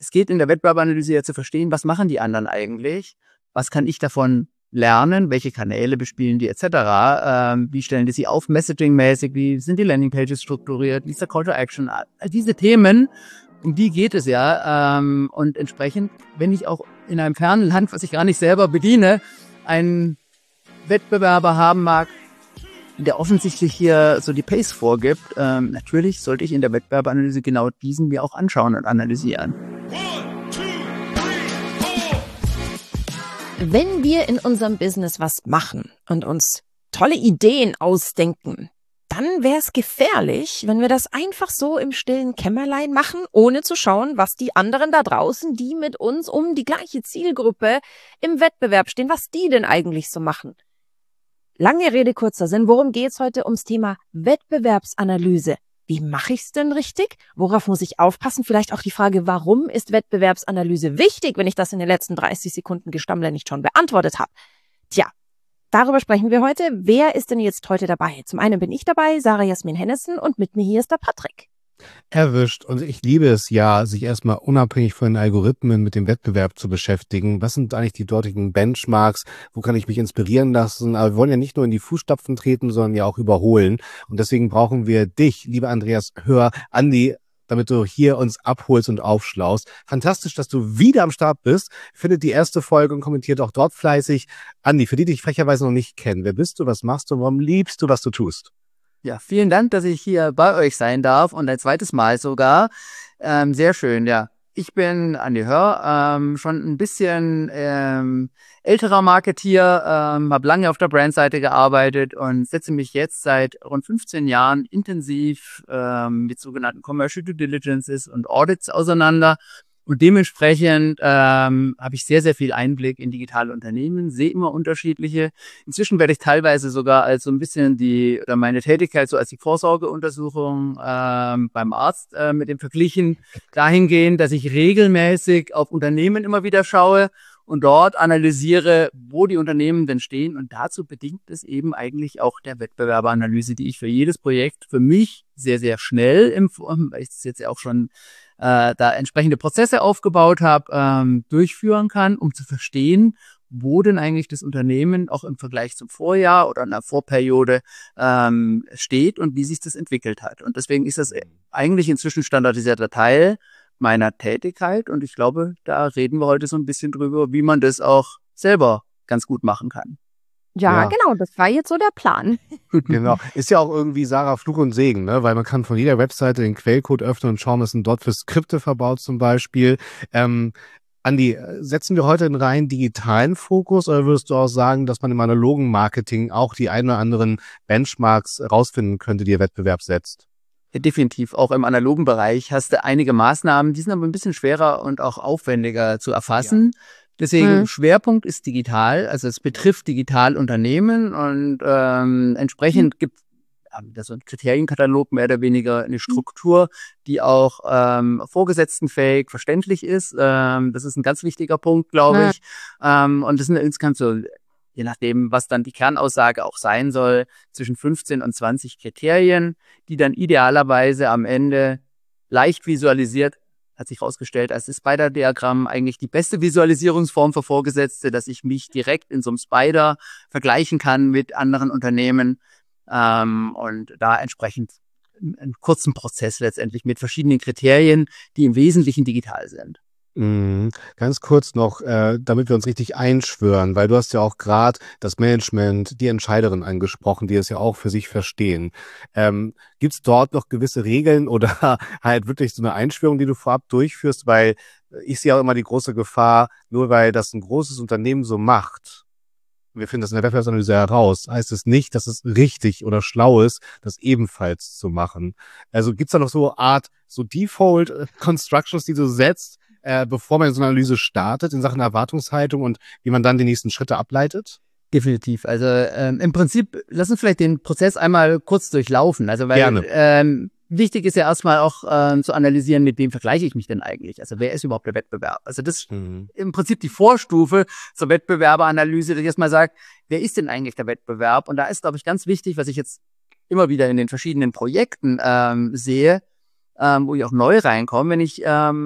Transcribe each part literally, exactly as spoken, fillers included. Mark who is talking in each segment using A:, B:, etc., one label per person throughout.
A: es geht in der Wettbewerbsanalyse ja zu verstehen, was machen die anderen eigentlich, was kann ich davon lernen, welche Kanäle bespielen die et cetera, ähm, wie stellen die sie auf, Messaging-mäßig, wie sind die Landingpages strukturiert, wie ist der Call to Action, all diese Themen, um die geht es ja, ähm, und entsprechend, wenn ich auch in einem fernen Land, was ich gar nicht selber bediene, einen Wettbewerber haben mag, der offensichtlich hier so die Pace vorgibt, ähm, natürlich sollte ich in der Wettbewerbsanalyse genau diesen mir auch anschauen und analysieren.
B: Wenn wir in unserem Business was machen und uns tolle Ideen ausdenken, dann wäre es gefährlich, wenn wir das einfach so im stillen Kämmerlein machen, ohne zu schauen, was die anderen da draußen, die mit uns um die gleiche Zielgruppe im Wettbewerb stehen, was die denn eigentlich so machen. Lange Rede, kurzer Sinn. Worum geht's heute? Ums Thema Wettbewerbsanalyse. Wie mache ich's denn richtig? Worauf muss ich aufpassen? Vielleicht auch die Frage, warum ist Wettbewerbsanalyse wichtig, wenn ich das in den letzten dreißig Sekunden Gestammler nicht schon beantwortet habe? Tja, darüber sprechen wir heute. Wer ist denn jetzt heute dabei? Zum einen bin ich dabei, Sarah Jasmin Hennessen, und mit mir hier ist der Patrick.
C: Erwischt. Und ich liebe es ja, sich erstmal unabhängig von den Algorithmen mit dem Wettbewerb zu beschäftigen. Was sind eigentlich die dortigen Benchmarks? Wo kann ich mich inspirieren lassen? Aber wir wollen ja nicht nur in die Fußstapfen treten, sondern ja auch überholen. Und deswegen brauchen wir dich, lieber Andreas Hör, Andi, damit du hier uns abholst und aufschlaust. Fantastisch, dass du wieder am Start bist. Findet die erste Folge und kommentiert auch dort fleißig. Andi, für die, die dich frecherweise noch nicht kennen, wer bist du, was machst du, warum liebst du, was du tust?
A: Ja, vielen Dank, dass ich hier bei euch sein darf und ein zweites Mal sogar. Ähm, sehr schön, ja. Ich bin Andi Hör, ähm, schon ein bisschen ähm, älterer Marketeer, ähm, habe lange auf der Brandseite gearbeitet und setze mich jetzt seit rund fünfzehn Jahren intensiv ähm, mit sogenannten Commercial Due Diligences und Audits auseinander. Und dementsprechend ähm, habe ich sehr, sehr viel Einblick in digitale Unternehmen, sehe immer unterschiedliche. Inzwischen werde ich teilweise sogar als so ein bisschen die, oder meine Tätigkeit so als die Vorsorgeuntersuchung ähm, beim Arzt äh, mit dem verglichen, dahingehend, dass ich regelmäßig auf Unternehmen immer wieder schaue und dort analysiere, wo die Unternehmen denn stehen. Und dazu bedingt es eben eigentlich auch der Wettbewerberanalyse, die ich für jedes Projekt für mich sehr, sehr schnell, im, weil ich das jetzt ja auch schon äh, da entsprechende Prozesse aufgebaut habe, ähm, durchführen kann, um zu verstehen, wo denn eigentlich das Unternehmen auch im Vergleich zum Vorjahr oder einer Vorperiode ähm, steht und wie sich das entwickelt hat. Und deswegen ist das eigentlich inzwischen standardisierter Teil meiner Tätigkeit. Und ich glaube, da reden wir heute so ein bisschen drüber, wie man das auch selber ganz gut machen kann.
B: Ja,
C: Ja.
B: genau, das war jetzt so der Plan.
C: Genau. Ist ja auch irgendwie, Sarah, Fluch und Segen, ne? Weil man kann von jeder Webseite den Quellcode öffnen und schauen, was sind dort für Skripte verbaut zum Beispiel. Ähm, Andi, setzen wir heute einen rein digitalen Fokus oder würdest du auch sagen, dass man im analogen Marketing auch die ein oder anderen Benchmarks rausfinden könnte, die der Wettbewerb setzt?
A: Ja, definitiv. Auch im analogen Bereich hast du einige Maßnahmen, die sind aber ein bisschen schwerer und auch aufwendiger zu erfassen. Ja. Deswegen hm. Schwerpunkt ist digital, also es betrifft Digitalunternehmen und ähm, entsprechend hm. gibt es so ein Kriterienkatalog, mehr oder weniger eine Struktur, die auch ähm, vorgesetztenfähig, verständlich ist. Ähm, das ist ein ganz wichtiger Punkt, glaube ja. ich. Ähm, und das sind insgesamt so, je nachdem, was dann die Kernaussage auch sein soll, zwischen fünfzehn und zwanzig Kriterien, die dann idealerweise am Ende leicht visualisiert, hat sich herausgestellt, als das Spider-Diagramm eigentlich die beste Visualisierungsform für Vorgesetzte, dass ich mich direkt in so einem Spider vergleichen kann mit anderen Unternehmen ähm, und da entsprechend einen kurzen Prozess letztendlich mit verschiedenen Kriterien, die im Wesentlichen digital sind.
C: Mhm. Ganz kurz noch, äh, damit wir uns richtig einschwören, weil du hast ja auch gerade das Management, die Entscheiderin angesprochen, die es ja auch für sich verstehen. Ähm, Gibt es dort noch gewisse Regeln oder halt wirklich so eine Einschwörung, die du vorab durchführst? Weil ich sehe auch immer die große Gefahr, nur weil das ein großes Unternehmen so macht, wir finden das in der Wettbewerbsanalyse heraus, heißt es nicht, dass es richtig oder schlau ist, das ebenfalls zu machen. Also gibt es da noch so Art, so Default-Constructions, die du setzt, Äh, bevor man so eine Analyse startet in Sachen Erwartungshaltung und wie man dann die nächsten Schritte ableitet?
A: Definitiv. Also ähm, im Prinzip, lass uns vielleicht den Prozess einmal kurz durchlaufen. Also weil
C: Gerne.
A: Ähm, wichtig ist ja erstmal auch ähm, zu analysieren, mit wem vergleiche ich mich denn eigentlich? Also wer ist überhaupt der Wettbewerb? Also das ist mhm. im Prinzip die Vorstufe zur Wettbewerberanalyse, dass ich erstmal sage, wer ist denn eigentlich der Wettbewerb? Und da ist, glaube ich, ganz wichtig, was ich jetzt immer wieder in den verschiedenen Projekten ähm, sehe, ähm, wo ich auch neu reinkomme, wenn ich ähm,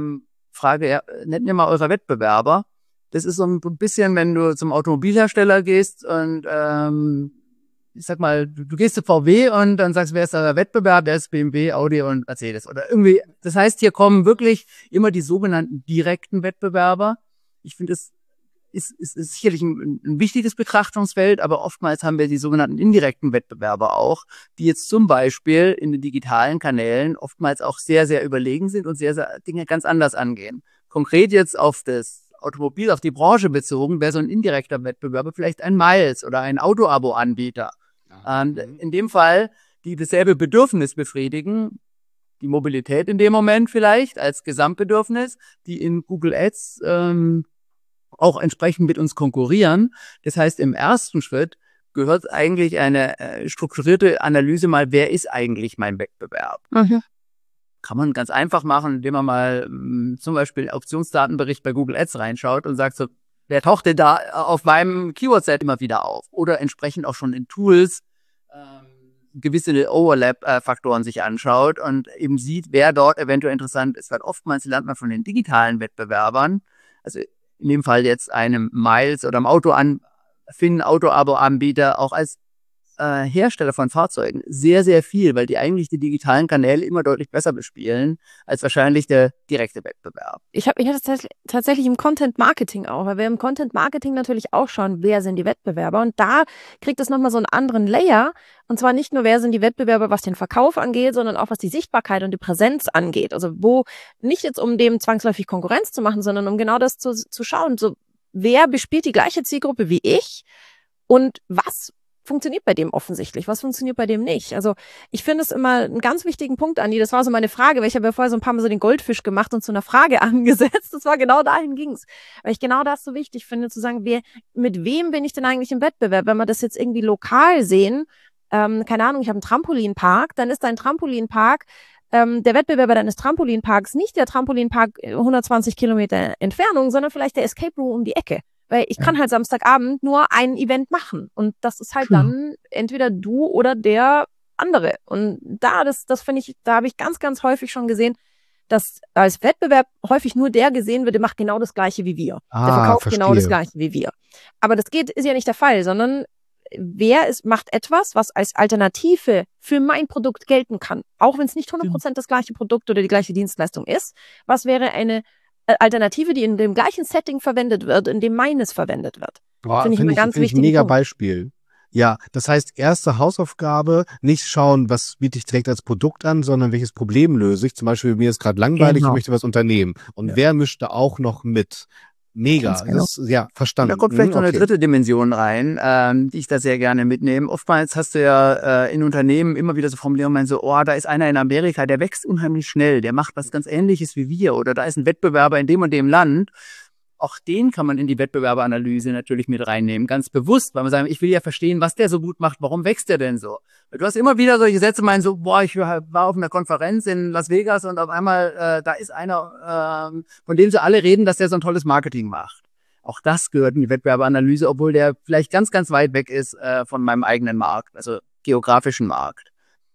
A: frage, ja, nennt mir mal eure Wettbewerber. Das ist so ein bisschen, wenn du zum Automobilhersteller gehst und ähm, ich sag mal, du, du gehst zu V W und dann sagst, wer ist der Wettbewerb? Der ist B M W, Audi und Mercedes. Oder irgendwie, das heißt, hier kommen wirklich immer die sogenannten direkten Wettbewerber. Ich finde, es ist, ist, ist sicherlich ein, ein wichtiges Betrachtungsfeld, aber oftmals haben wir die sogenannten indirekten Wettbewerber auch, die jetzt zum Beispiel in den digitalen Kanälen oftmals auch sehr, sehr überlegen sind und sehr, sehr Dinge ganz anders angehen. Konkret jetzt auf das Automobil, auf die Branche bezogen, wäre so ein indirekter Wettbewerber vielleicht ein Miles oder ein Auto-Abo-Anbieter. Ähm, in dem Fall, die dasselbe Bedürfnis befriedigen, die Mobilität in dem Moment vielleicht als Gesamtbedürfnis, die in Google Ads ähm, auch entsprechend mit uns konkurrieren. Das heißt, im ersten Schritt gehört eigentlich eine äh, strukturierte Analyse mal, wer ist eigentlich mein Wettbewerb?
B: Mhm.
A: Kann man ganz einfach machen, indem man mal mh, zum Beispiel Optionsdatenbericht bei Google Ads reinschaut und sagt so, wer taucht denn da auf meinem Keyword-Set immer wieder auf? Oder entsprechend auch schon in Tools ähm, gewisse Overlap-Faktoren sich anschaut und eben sieht, wer dort eventuell interessant ist. Weil oftmals lernt man von den digitalen Wettbewerbern, also in dem Fall jetzt einem Miles oder einem Auto an, Finn Auto-Abo-Anbieter auch als äh, Hersteller von Fahrzeugen sehr, sehr viel, weil die eigentlich die digitalen Kanäle immer deutlich besser bespielen als wahrscheinlich der direkte Wettbewerb.
B: Ich habe ich hatte es tatsächlich im Content Marketing auch, weil wir im Content Marketing natürlich auch schauen, wer sind die Wettbewerber, und da kriegt es nochmal so einen anderen Layer, und zwar nicht nur, wer sind die Wettbewerber, was den Verkauf angeht, sondern auch, was die Sichtbarkeit und die Präsenz angeht. Also wo, nicht jetzt um dem zwangsläufig Konkurrenz zu machen, sondern um genau das zu, zu schauen, so wer bespielt die gleiche Zielgruppe wie ich und was funktioniert bei dem offensichtlich, was funktioniert bei dem nicht. Also ich finde es immer einen ganz wichtigen Punkt, Andi, das war so meine Frage, weil ich habe ja vorher so ein paar Mal so den Goldfisch gemacht und zu einer Frage angesetzt, das war genau dahin ging's, weil ich genau das so wichtig finde, zu sagen, wer, mit wem bin ich denn eigentlich im Wettbewerb, wenn wir das jetzt irgendwie lokal sehen, ähm, keine Ahnung, ich habe einen Trampolinpark, dann ist dein Trampolinpark ähm, der Wettbewerber deines Trampolinparks nicht der Trampolinpark hundertzwanzig Kilometer Entfernung, sondern vielleicht der Escape Room um die Ecke. Weil ich kann halt Samstagabend nur ein Event machen. Und das ist halt dann entweder du oder der andere. Und da, das, das finde ich, da habe ich ganz, ganz häufig schon gesehen, dass als Wettbewerb häufig nur der gesehen wird, der macht genau das Gleiche wie wir.
C: Ah,
B: der verkauft
C: verstehe.
B: genau das Gleiche wie wir. Aber das geht, ist ja nicht der Fall, sondern wer ist, macht etwas, was als Alternative für mein Produkt gelten kann. Auch wenn es nicht hundert Prozent das gleiche Produkt oder die gleiche Dienstleistung ist. Was wäre eine Alternative, die in dem gleichen Setting verwendet wird, in dem meines verwendet wird.
C: Boah,
B: Finde ich
C: find
B: einen ganz
C: find ich ein
B: wichtigen
C: mega
B: Punkt.
C: Beispiel. Ja, das heißt, erste Hausaufgabe, nicht schauen, was biete ich direkt als Produkt an, sondern welches Problem löse ich. Zum Beispiel, mir ist gerade langweilig,
B: Genau.
C: ich möchte was unternehmen. Und
A: Ja.
C: wer mischt da auch noch mit? Mega.
B: Ganz genau.
C: Das ist, ja, verstanden.
A: Da kommt vielleicht
C: Hm,
A: noch eine
C: okay.
A: dritte Dimension rein, ähm, die ich da sehr gerne mitnehme. Oftmals hast du ja äh, in Unternehmen immer wieder so Formulierungen, so, oh, da ist einer in Amerika, der wächst unheimlich schnell, der macht was ganz Ähnliches wie wir, oder da ist ein Wettbewerber in dem und dem Land. Auch den kann man in die Wettbewerberanalyse natürlich mit reinnehmen, ganz bewusst, weil man sagt, ich will ja verstehen, was der so gut macht, warum wächst der denn so? Du hast immer wieder solche Sätze, meinen so, boah, ich war auf einer Konferenz in Las Vegas und auf einmal, äh, da ist einer, ähm, von dem sie alle reden, dass der so ein tolles Marketing macht. Auch das gehört in die Wettbewerberanalyse, obwohl der vielleicht ganz, ganz weit weg ist äh, von meinem eigenen Markt, also geografischen Markt.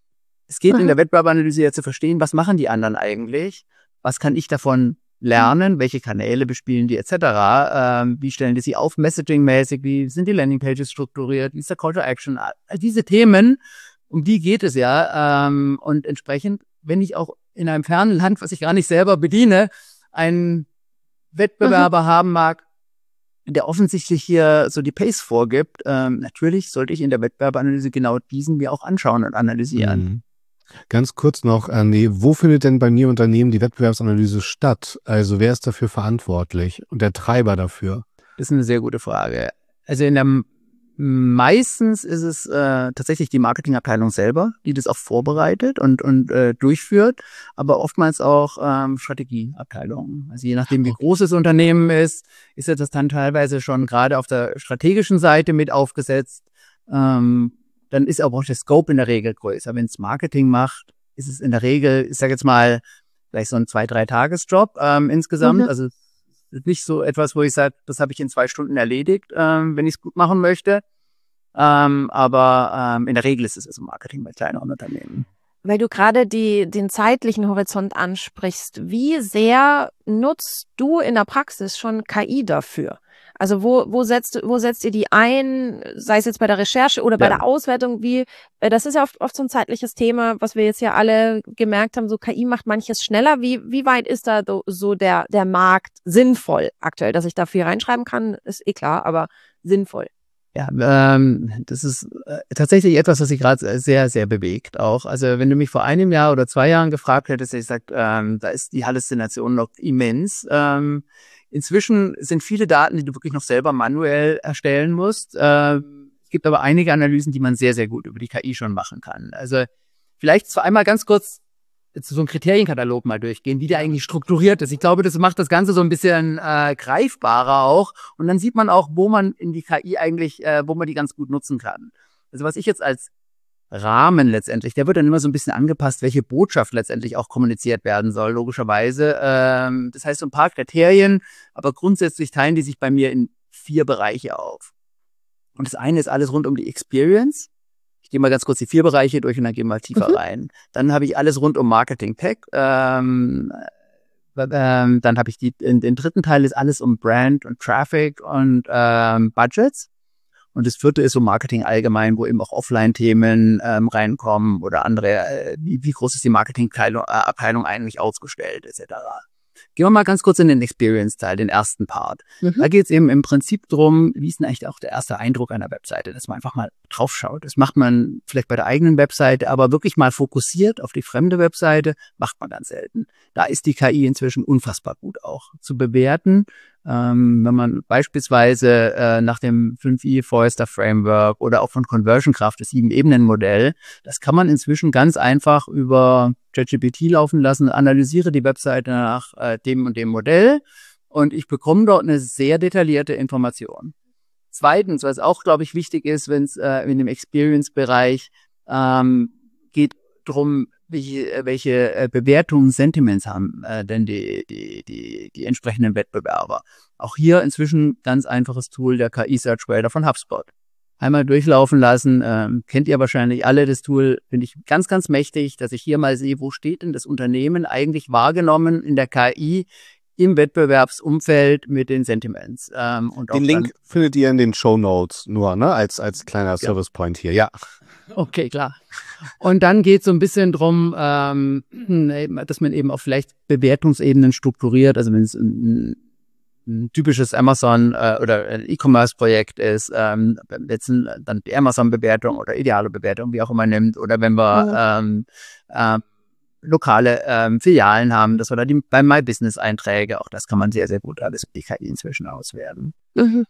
A: Es geht
B: Mhm.
A: in der Wettbewerberanalyse ja zu verstehen, was machen die anderen eigentlich? Was kann ich davon lernen? Welche Kanäle bespielen die et cetera? Ähm, wie stellen die sie auf, messaging-mäßig? Wie sind die Landingpages strukturiert? Wie ist der Call to Action? All diese Themen, um die geht es ja. Ähm, und entsprechend, wenn ich auch in einem fernen Land, was ich gar nicht selber bediene, einen Wettbewerber mhm. haben mag, der offensichtlich hier so die Pace vorgibt, ähm, natürlich sollte ich in der Wettbewerbanalyse genau diesen mir auch anschauen und analysieren.
C: Mhm. Ganz kurz noch, Andi, wo findet denn bei mir im Unternehmen die Wettbewerbsanalyse statt? Also wer ist dafür verantwortlich und der Treiber dafür?
A: Das ist eine sehr gute Frage. Also in der meistens ist es äh, tatsächlich die Marketingabteilung selber, die das auch vorbereitet und und äh, durchführt, aber oftmals auch ähm, Strategieabteilungen. Also je nachdem, wie groß das Unternehmen ist, ist ja das dann teilweise schon gerade auf der strategischen Seite mit aufgesetzt. Ähm, dann ist aber auch der Scope in der Regel größer. Wenn es Marketing macht, ist es in der Regel, ich sage jetzt mal, vielleicht so ein zwei-, drei Tagesjob ähm, insgesamt.
B: Mhm.
A: Also nicht so etwas, wo ich sage, das habe ich in zwei Stunden erledigt, ähm, wenn ich es gut machen möchte. Ähm, aber ähm, in der Regel ist es also Marketing bei kleineren Unternehmen.
B: weil du gerade die, den zeitlichen Horizont ansprichst, wie sehr nutzt du in der Praxis schon K I dafür? Also wo, wo setzt, wo setzt ihr die ein, sei es jetzt bei der Recherche oder bei
A: Ja.
B: der Auswertung, wie, äh, das ist ja oft, oft so ein zeitliches Thema, was wir jetzt ja alle gemerkt haben, so K I macht manches schneller. Wie, wie weit ist da so, so der, der Markt sinnvoll aktuell? Dass ich da viel reinschreiben kann, ist eh klar, aber sinnvoll.
A: Ja, ähm, das ist äh, tatsächlich etwas, was sich gerade sehr, sehr bewegt auch. Also wenn du mich vor einem Jahr oder zwei Jahren gefragt hättest, hätte ich gesagt, ähm, da ist die Halluzination noch immens. Ähm, inzwischen sind viele Daten, die du wirklich noch selber manuell erstellen musst. Ähm, es gibt aber einige Analysen, die man sehr, sehr gut über die K I schon machen kann. Also vielleicht zwar einmal ganz kurz so einen Kriterienkatalog mal durchgehen, wie der eigentlich strukturiert ist. Ich glaube, das macht das Ganze so ein bisschen äh, greifbarer auch. Und dann sieht man auch, wo man in die K I eigentlich, äh, wo man die ganz gut nutzen kann. Also was ich jetzt als Rahmen letztendlich, der wird dann immer so ein bisschen angepasst, welche Botschaft letztendlich auch kommuniziert werden soll, logischerweise. Ähm, das heißt, so ein paar Kriterien, aber grundsätzlich teilen die sich bei mir in vier Bereiche auf. Und das eine ist alles rund um die Experience. Ich gehe mal ganz kurz die vier Bereiche durch und dann gehen wir mal tiefer
B: Mhm.
A: rein. Dann habe ich alles rund um Marketing Tech. Ähm, ähm, dann habe ich die, in, den dritten Teil ist alles um Brand und Traffic und ähm, Budgets. Und das vierte ist so Marketing allgemein, wo eben auch Offline-Themen ähm, reinkommen oder andere, äh, wie, wie groß ist die Marketing-Abteilung eigentlich ausgestellt, et cetera. Gehen wir mal ganz kurz in den Experience-Teil, den ersten Part.
B: Mhm.
A: Da geht es eben im Prinzip drum, wie ist denn eigentlich auch der erste Eindruck einer Webseite, dass man einfach mal drauf schaut. Das macht man vielleicht bei der eigenen Webseite, aber wirklich mal fokussiert auf die fremde Webseite, macht man ganz selten. Da ist die K I inzwischen unfassbar gut auch zu bewerten. Ähm, wenn man beispielsweise äh, nach dem fünf i Forrester Framework oder auch von Conversion Kraft, das Sieben-Ebenen-Modell, das kann man inzwischen ganz einfach über ChatGPT laufen lassen, analysiere die Webseite nach äh, dem und dem Modell und ich bekomme dort eine sehr detaillierte Information. Zweitens, was auch, glaube ich, wichtig ist, wenn es äh, in dem Experience-Bereich ähm, geht drum, welche, welche äh, Bewertungen, Sentiments haben äh, denn die, die, die, die entsprechenden Wettbewerber. Auch hier inzwischen ganz einfaches Tool, der K I Search Grader von HubSpot. Einmal durchlaufen lassen, ähm, kennt ihr wahrscheinlich alle das Tool, finde ich ganz, ganz mächtig, dass ich hier mal sehe, wo steht denn das Unternehmen eigentlich wahrgenommen in der K I im Wettbewerbsumfeld mit den Sentiments. Ähm, und auch
C: Den Link
A: dann,
C: findet ihr in den Shownotes nur, ne? Als, als kleiner Service Point hier, ja.
A: okay, klar. Und dann geht es so ein bisschen drum, ähm, dass man eben auch vielleicht Bewertungsebenen strukturiert. Also wenn es ein, ein typisches Amazon äh, oder ein E-Commerce-Projekt ist, ähm, jetzt ein, dann die Amazon-Bewertung oder ideale Bewertung, wie auch immer nimmt. Oder wenn wir ähm, äh, lokale ähm, Filialen haben, dass wir da die bei My Business Einträge, auch das kann man sehr, sehr gut alles mit die K I inzwischen auswerten.
B: Mhm.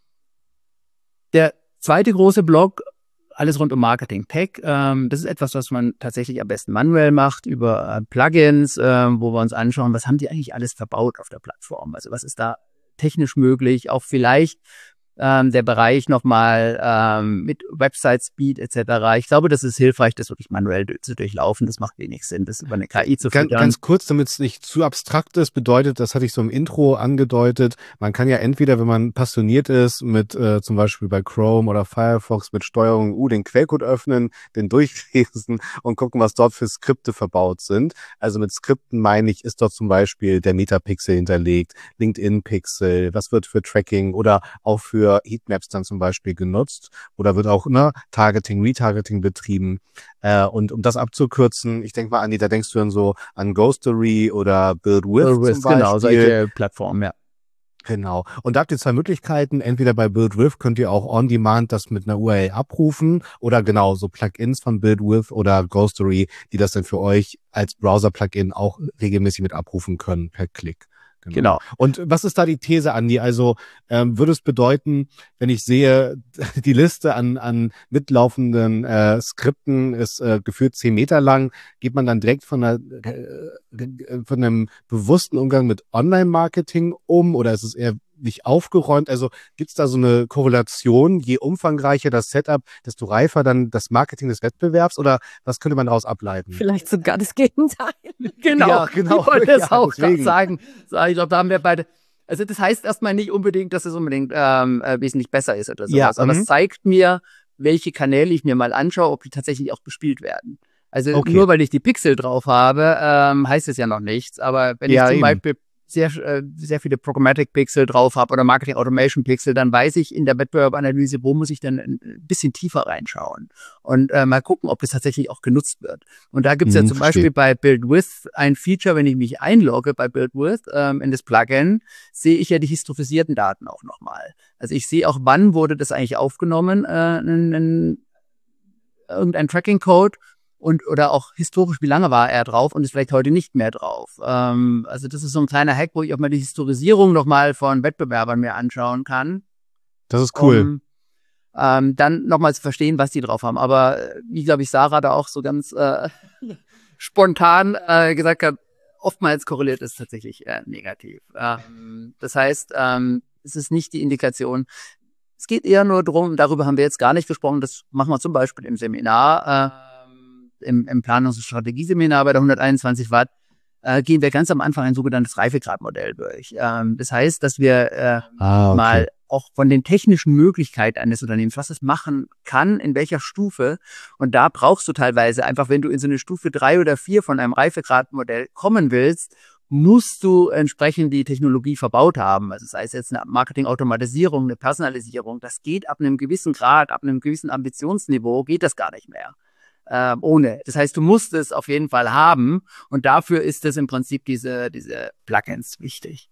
A: Der zweite große Block, alles rund um Marketing Tech. Ähm, das ist etwas, was man tatsächlich am besten manuell macht über äh, Plugins, äh, wo wir uns anschauen, was haben die eigentlich alles verbaut auf der Plattform? Also was ist da technisch möglich? Auch vielleicht ähm, der Bereich nochmal ähm, mit Website Speed et cetera. Ich glaube, das ist hilfreich, das wirklich manuell zu durchlaufen. Das macht wenig Sinn, das über eine K I zu
C: Ganz,
A: füttern.
C: ganz kurz, damit es nicht zu abstrakt ist, bedeutet, das hatte ich so im Intro angedeutet, man kann ja entweder, wenn man passioniert ist, mit äh, zum Beispiel bei Chrome oder Firefox mit Steuerung U den Quellcode öffnen, den durchlesen und gucken, was dort für Skripte verbaut sind. Also mit Skripten meine ich, ist dort zum Beispiel der Metapixel hinterlegt, LinkedIn-Pixel, was wird für Tracking oder auch für Heatmaps dann zum Beispiel genutzt oder wird auch ne, Targeting, Retargeting betrieben. Äh, und um das abzukürzen, ich denke mal, Andi, da denkst du dann so an Ghostery oder Build With zum Beispiel.
A: Genau, solche Plattformen, ja.
C: Genau. Und da habt ihr zwei Möglichkeiten. Entweder bei Build With könnt ihr auch on demand das mit einer U R L abrufen oder genau so Plugins von Build With oder Ghostery, die das dann für euch als Browser-Plugin auch regelmäßig mit abrufen können per Klick. Genau.
A: Genau.
C: Und was ist da die These, Andi? Also ähm, würde es bedeuten, wenn ich sehe, die Liste an, an mitlaufenden äh, Skripten ist äh, gefühlt zehn Meter lang, geht man dann direkt von, einer, äh, von einem bewussten Umgang mit Online-Marketing um oder ist es eher nicht aufgeräumt? Also gibt es da so eine Korrelation, je umfangreicher das Setup, desto reifer dann das Marketing des Wettbewerbs oder was könnte man daraus ableiten?
B: Vielleicht sogar das Gegenteil.
A: Genau,
C: Ja, genau.
A: ich wollte das
C: Ja,
A: auch gerade
C: deswegen.
A: sagen. So, ich glaube, da haben wir beide. Also das heißt erstmal nicht unbedingt, dass es unbedingt ähm, äh, wesentlich besser ist oder sowas.
C: Ja,
A: Aber
C: mhm.
A: es zeigt mir, welche Kanäle ich mir mal anschaue, ob die tatsächlich auch bespielt werden. Also
C: Okay.
A: nur weil ich die Pixel drauf habe, ähm, heißt es ja noch nichts. Aber wenn
C: Ja,
A: ich zum
C: eben.
A: Beispiel sehr, äh, sehr viele Programmatic-Pixel drauf habe oder Marketing-Automation-Pixel, dann weiß ich in der Wettbewerbanalyse, wo muss ich dann ein bisschen tiefer reinschauen und äh, mal gucken, ob das tatsächlich auch genutzt wird. Und da gibt es ja
C: Mhm,
A: zum
C: verstehe.
A: Beispiel bei BuildWith ein Feature, wenn ich mich einlogge bei BuildWith ähm, in das Plugin, sehe ich ja die historisierten Daten auch nochmal. Also ich sehe auch, wann wurde das eigentlich aufgenommen, äh, in, in, irgendein Tracking-Code und oder auch historisch, wie lange war er drauf und ist vielleicht heute nicht mehr drauf. Ähm, also das ist so ein kleiner Hack, wo ich auch mal die Historisierung nochmal von Wettbewerbern mir anschauen kann,
C: Das ist cool.
A: um ähm, dann nochmal zu verstehen, was die drauf haben. Aber äh, wie, glaube ich, Sarah da auch so ganz äh, spontan äh, gesagt hat, oftmals korreliert es tatsächlich äh, negativ. Ähm, das heißt, ähm, es ist nicht die Indikation. Es geht eher nur darum, darüber haben wir jetzt gar nicht gesprochen, das machen wir zum Beispiel im Seminar, ähm, im, im Planungs- und Strategieseminar bei der hunderteinundzwanzig Watt, äh, gehen wir ganz am Anfang ein sogenanntes Reifegradmodell durch. Ähm, das heißt, dass wir äh,
C: Ah, okay.
A: mal auch von den technischen Möglichkeiten eines Unternehmens, was es machen kann, in welcher Stufe. Und da brauchst du teilweise einfach, wenn du in so eine Stufe drei oder vier von einem Reifegradmodell kommen willst, musst du entsprechend die Technologie verbaut haben. Also sei es jetzt eine Marketing-Automatisierung, eine Personalisierung. Das geht ab einem gewissen Grad, ab einem gewissen Ambitionsniveau, geht das gar nicht mehr. Ähm, ohne. Das heißt, du musst es auf jeden Fall haben. Und dafür ist es im Prinzip diese, diese Plugins wichtig.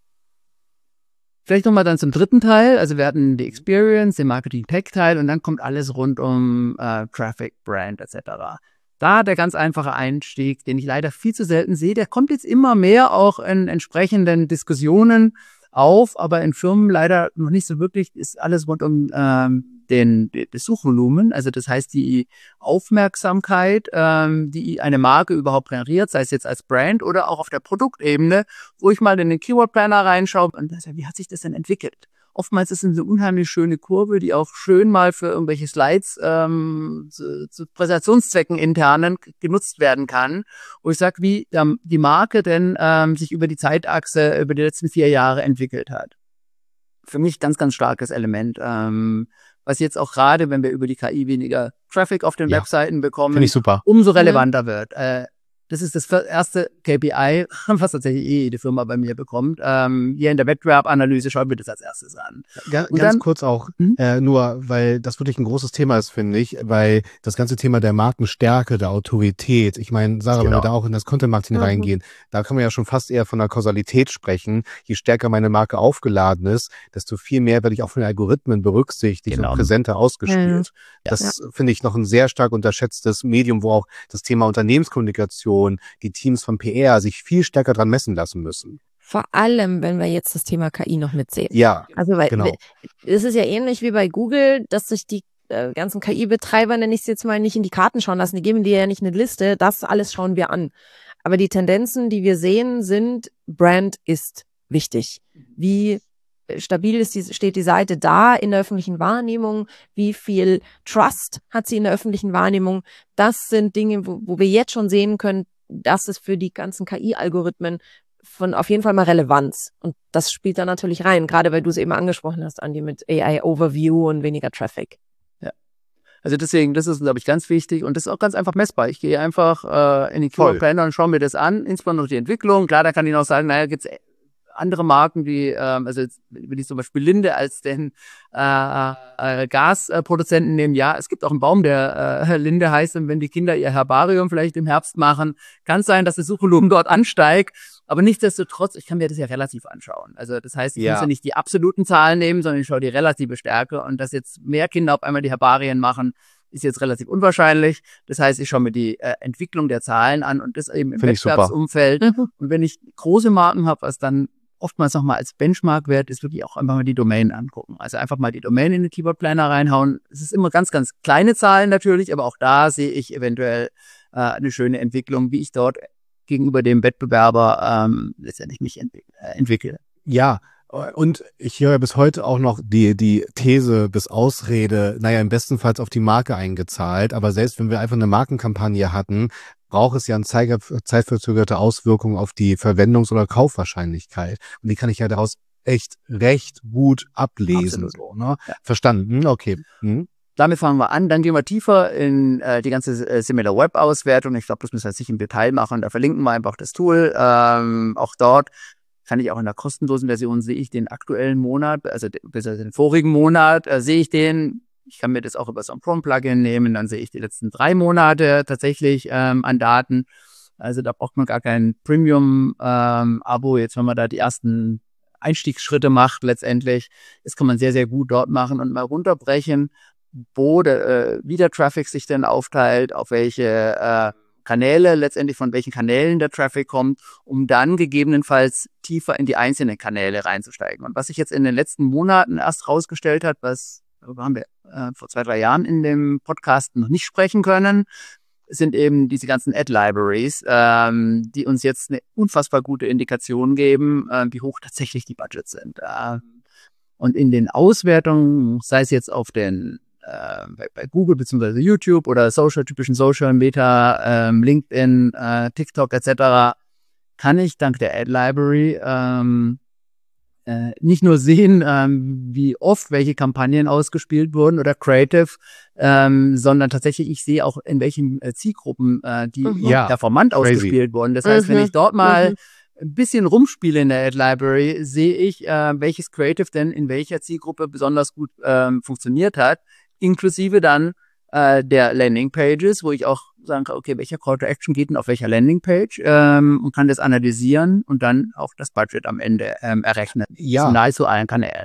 A: Vielleicht nochmal dann zum dritten Teil. Also wir hatten die Experience, den Marketing-Tech-Teil und dann kommt alles rund um äh, Traffic, Brand et cetera. Da der ganz einfache Einstieg, den ich leider viel zu selten sehe, der kommt jetzt immer mehr auch in entsprechenden Diskussionen auf, aber in Firmen leider noch nicht so wirklich, ist alles rund um ähm, den, das Suchvolumen, also das heißt die Aufmerksamkeit, ähm, die eine Marke überhaupt generiert, sei es jetzt als Brand oder auch auf der Produktebene, wo ich mal in den Keyword Planner reinschaue und das, wie hat sich das denn entwickelt? Oftmals ist es eine unheimlich schöne Kurve, die auch schön mal für irgendwelche Slides ähm, zu, zu Präsentationszwecken internen genutzt werden kann, wo ich sage, wie ähm, die Marke denn ähm, sich über die Zeitachse, über die letzten vier Jahre entwickelt hat. Für mich ganz, ganz starkes Element, ähm, was jetzt auch gerade, wenn wir über die K I weniger Traffic auf den
C: Ja,
A: Webseiten
C: finde
A: bekommen,
C: ich super.
A: umso relevanter wird. Äh, Das ist das erste K P I, was tatsächlich eh jede Firma bei mir bekommt. Ähm, hier in der Wettbewerbanalyse schauen wir das als erstes an.
C: Ga
A: Und
C: ganz
A: dann,
C: kurz auch,
A: hm?
C: äh, nur weil das wirklich ein großes Thema ist, finde ich, weil das ganze Thema der Markenstärke, der Autorität, ich meine, Sarah, wenn wir
A: Genau.
C: da auch in das Content-Marketing
B: Mhm.
C: reingehen, da kann man ja schon fast eher von der Kausalität sprechen. Je stärker meine Marke aufgeladen ist, desto viel mehr werde ich auch von den Algorithmen berücksichtigt
A: Genau.
C: und präsenter ausgespielt.
B: Ja.
C: Das finde ich noch ein sehr stark unterschätztes Medium, wo auch das Thema Unternehmenskommunikation, die Teams von P R sich viel stärker dran messen lassen müssen.
B: Vor allem, wenn wir jetzt das Thema K I noch mitsehen.
C: Ja,
B: Also, weil
C: genau.
B: es ist ja ähnlich wie bei Google, dass sich die äh, ganzen K I-Betreiber, nenne ich es jetzt mal, nicht in die Karten schauen lassen. Die geben dir ja nicht eine Liste. Das alles schauen wir an. Aber die Tendenzen, die wir sehen, sind, Brand ist wichtig. Wie stabil ist die, steht die Seite da in der öffentlichen Wahrnehmung? Wie viel Trust hat sie in der öffentlichen Wahrnehmung? Das sind Dinge, wo, wo wir jetzt schon sehen können, das ist für die ganzen K I-Algorithmen von auf jeden Fall mal Relevanz. Und das spielt da natürlich rein, gerade weil du es eben angesprochen hast, Andi, mit A I-Overview und weniger Traffic.
A: Also deswegen, das ist, glaube ich, ganz wichtig und das ist auch ganz einfach messbar. Ich gehe einfach äh, in den
C: Voll.
A: Keyword Planner und schaue mir das an, insbesondere die Entwicklung. Klar, da kann ich noch sagen, naja, gibt's andere Marken, die, ähm, also jetzt, wenn ich zum Beispiel Linde als den äh, äh, Gasproduzenten nehmen, ja, es gibt auch einen Baum, der äh, Linde heißt, und wenn die Kinder ihr Herbarium vielleicht im Herbst machen, kann es sein, dass das Suchvolumen dort ansteigt, aber nichtsdestotrotz, ich kann mir das ja relativ anschauen. Also das heißt, ich
C: Ja.
A: muss ja nicht die absoluten Zahlen nehmen, sondern ich schaue die relative Stärke und dass jetzt mehr Kinder auf einmal die Herbarien machen, ist jetzt relativ unwahrscheinlich. Das heißt, ich schaue mir die äh, Entwicklung der Zahlen an und das eben im
C: Finde ich super.
A: Wettbewerbsumfeld.
B: Mhm.
A: Und wenn ich große Marken habe, was dann oftmals nochmal als Benchmark wert ist, wirklich auch einfach mal die Domain angucken. Also einfach mal die Domain in den Keyword Planner reinhauen. Es ist immer ganz, ganz kleine Zahlen natürlich, aber auch da sehe ich eventuell äh, eine schöne Entwicklung, wie ich dort gegenüber dem Wettbewerber ähm, letztendlich mich entwick äh, entwickle.
C: Ja, und ich höre bis heute auch noch die, die These bis Ausrede, naja, im besten Fall auf die Marke eingezahlt, aber selbst wenn wir einfach eine Markenkampagne hatten, braucht es ja eine Zeiger- zeitverzögerte Auswirkung auf die Verwendungs- oder Kaufwahrscheinlichkeit. Und die kann ich ja daraus echt recht gut ablesen.
A: Absolut.
C: So, ne?
A: Ja.
C: Verstanden? Okay. Hm?
A: damit fangen wir an. Dann gehen wir tiefer in äh, die ganze äh, Similar Web Auswertung. Ich glaube, das müssen wir jetzt nicht im Detail machen. Da verlinken wir einfach das Tool. Ähm, auch dort kann ich auch in der kostenlosen Version sehe ich den aktuellen Monat, also besser den vorigen Monat, äh, sehe ich den. Ich kann mir das auch über so ein Chrome-Plugin nehmen, dann sehe ich die letzten drei Monate tatsächlich ähm, an Daten. Also da braucht man gar kein Premium-Abo. Ähm, Jetzt, wenn man da die ersten Einstiegsschritte macht letztendlich, das kann man sehr, sehr gut dort machen und mal runterbrechen, wo der, äh, wie der Traffic sich denn aufteilt, auf welche äh, Kanäle, letztendlich von welchen Kanälen der Traffic kommt, um dann gegebenenfalls tiefer in die einzelnen Kanäle reinzusteigen. Und was sich jetzt in den letzten Monaten erst rausgestellt hat, was darüber haben wir äh, vor zwei, drei Jahren in dem Podcast noch nicht sprechen können, sind eben diese ganzen Ad-Libraries, ähm, die uns jetzt eine unfassbar gute Indikation geben, äh, wie hoch tatsächlich die Budgets sind. Äh, und in den Auswertungen, sei es jetzt auf den äh, bei, bei Google bzw. YouTube oder Social, typischen Social, Meta, ähm, LinkedIn, äh, TikTok et cetera, kann ich dank der Ad-Library ähm, Äh, nicht nur sehen, ähm, wie oft welche Kampagnen ausgespielt wurden oder Creative, ähm, sondern tatsächlich, ich sehe auch, in welchen äh, Zielgruppen äh, die
B: Mhm.
C: Ja,
A: performant
C: crazy.
A: ausgespielt wurden. Das heißt, wenn
B: Mhm.
A: ich dort mal
B: Mhm.
A: ein bisschen rumspiele in der Ad-Library, sehe ich, äh, welches Creative denn in welcher Zielgruppe besonders gut ähm, funktioniert hat, inklusive dann äh, der Landingpages, wo ich auch sagen kann, okay, welcher Call to Action geht denn auf welcher Landingpage ähm, und kann das analysieren und dann auch das Budget am Ende ähm, errechnen.
C: Ja.
A: Nahezu allen Kanälen.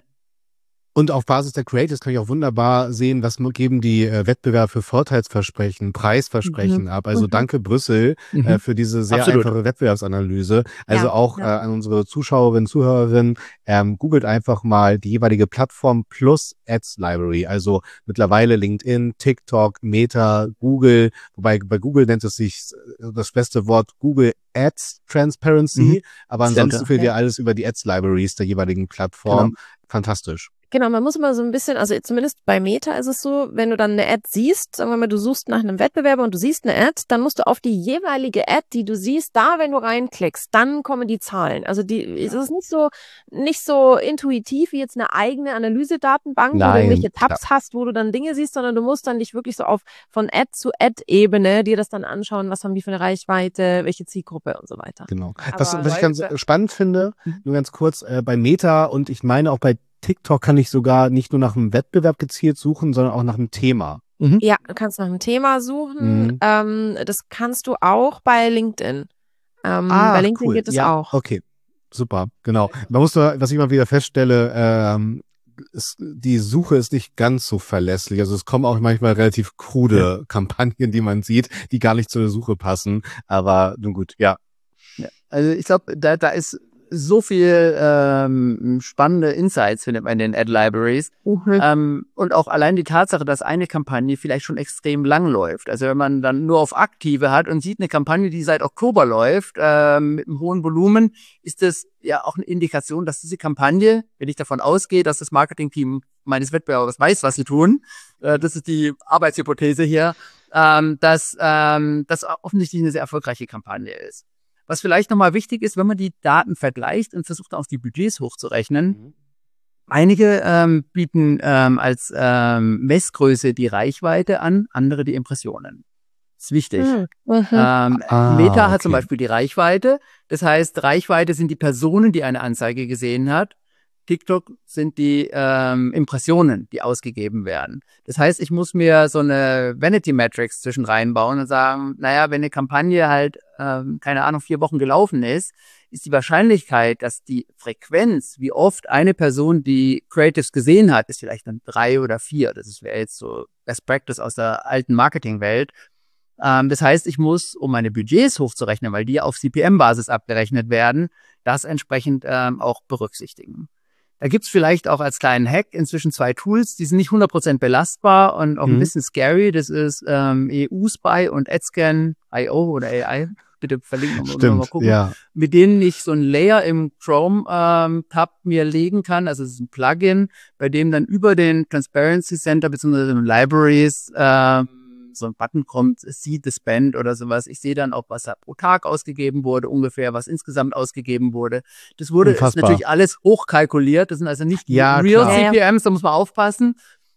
C: Und auf Basis der Creatives kann ich auch wunderbar sehen, was geben die äh, Wettbewerber für Vorteilsversprechen, Preisversprechen
B: Mhm.
C: ab. Also
B: Mhm.
C: danke Brüssel äh,
A: Mhm.
C: für diese sehr
A: Absolut.
C: einfache Wettbewerbsanalyse. Also
B: Ja,
C: auch
B: ja.
C: äh, an unsere Zuschauerinnen, Zuhörerinnen, ähm, googelt einfach mal die jeweilige Plattform plus Ads Library. Also mittlerweile LinkedIn, TikTok, Meta, Google, wobei bei Google nennt es sich äh, das beste Wort Google Ads Transparency,
A: Mhm.
C: aber ansonsten
A: Center.
C: findet ihr
B: Ja.
C: alles über die Ads Libraries der jeweiligen Plattform. Fantastisch.
B: Genau, man muss immer so ein bisschen, also zumindest bei Meta ist es so, wenn du dann eine Ad siehst, sagen wir mal, du suchst nach einem Wettbewerber und du siehst eine Ad, dann musst du auf die jeweilige Ad, die du siehst, da, wenn du reinklickst, dann kommen die Zahlen. Also die, es ist nicht so, nicht so intuitiv wie jetzt eine eigene Analysedatenbank, wo du
C: Nein,
B: irgendwelche
C: klar.
B: Tabs hast, wo du dann Dinge siehst, sondern du musst dann dich wirklich so auf von Ad zu Ad-Ebene dir das dann anschauen, was haben die für eine Reichweite, welche Zielgruppe und so weiter.
C: Genau. Was,
B: Aber-
C: was ich ganz
A: Weil-
C: spannend finde,
A: Mhm.
C: nur ganz kurz, äh, bei Meta und ich meine auch bei TikTok kann ich sogar nicht nur nach einem Wettbewerb gezielt suchen, sondern auch nach einem Thema.
B: Ja, du kannst nach einem Thema suchen.
C: Mhm.
B: Ähm, das kannst du auch bei LinkedIn. Ähm,
C: Ah,
B: bei LinkedIn
C: cool.
B: geht es
C: Ja,
B: auch.
C: Okay, super, genau. Man muss nur, was ich immer wieder feststelle, ähm, ist, die Suche ist nicht ganz so verlässlich. Also es kommen auch manchmal relativ krude Kampagnen, die man sieht, die gar nicht zur Suche passen. Aber nun gut, ja.
A: Ja. Also ich glaube, da, da ist so viel ähm, spannende Insights findet man in den Ad-Libraries.
B: Mhm.
A: Ähm, und auch allein die Tatsache, dass eine Kampagne vielleicht schon extrem lang läuft. Also wenn man dann nur auf Aktive hat und sieht eine Kampagne, die seit Oktober läuft, ähm, mit einem hohen Volumen, ist das ja auch eine Indikation, dass diese Kampagne, wenn ich davon ausgehe, dass das Marketingteam meines Wettbewerbers weiß, was sie tun, äh, das ist die Arbeitshypothese hier, ähm, dass ähm, das offensichtlich eine sehr erfolgreiche Kampagne ist. Was vielleicht nochmal wichtig ist, wenn man die Daten vergleicht und versucht auch die Budgets hochzurechnen. Einige ähm, bieten ähm, als ähm, Messgröße die Reichweite an, andere die Impressionen. Ist wichtig.
B: Mhm. Mhm.
A: Ähm,
C: Ah,
A: Meta hat zum
C: okay.
A: Beispiel die Reichweite. Das heißt, Reichweite sind die Personen, die eine Anzeige gesehen hat. TikTok sind die ähm, Impressionen, die ausgegeben werden. Das heißt, ich muss mir so eine Vanity Metrics zwischen reinbauen und sagen, naja, wenn eine Kampagne halt, ähm, keine Ahnung, vier Wochen gelaufen ist, ist die Wahrscheinlichkeit, dass die Frequenz, wie oft eine Person die Creatives gesehen hat, ist vielleicht dann drei oder vier. Das wäre jetzt so Best Practice aus der alten Marketingwelt. Ähm, das heißt, ich muss, um meine Budgets hochzurechnen, weil die auf C P M-Basis abgerechnet werden, das entsprechend ähm, auch berücksichtigen. Da gibt's vielleicht auch als kleinen Hack inzwischen zwei Tools, die sind nicht hundert Prozent belastbar und auch ein
C: Mhm.
A: bisschen scary. Das ist ähm, E U-Spy und AdScan Punkt I O oder A I. Bitte verlinken und mal
C: Stimmt,
A: gucken.
C: ja.
A: Mit denen ich so ein Layer im Chrome-Tab mir legen kann. Also es ist ein Plugin, bei dem dann über den Transparency Center bzw. den Libraries ähm, so ein Button kommt, See the Spend oder sowas. Ich sehe dann auch, was da pro Tag ausgegeben wurde, ungefähr, was insgesamt ausgegeben wurde. Das wurde ist
C: Unfassbar.
A: natürlich alles hochkalkuliert. Das sind also nicht die
C: Ja,
A: Real
C: klar.
B: Ja, ja.
A: C P Ms, da muss man aufpassen.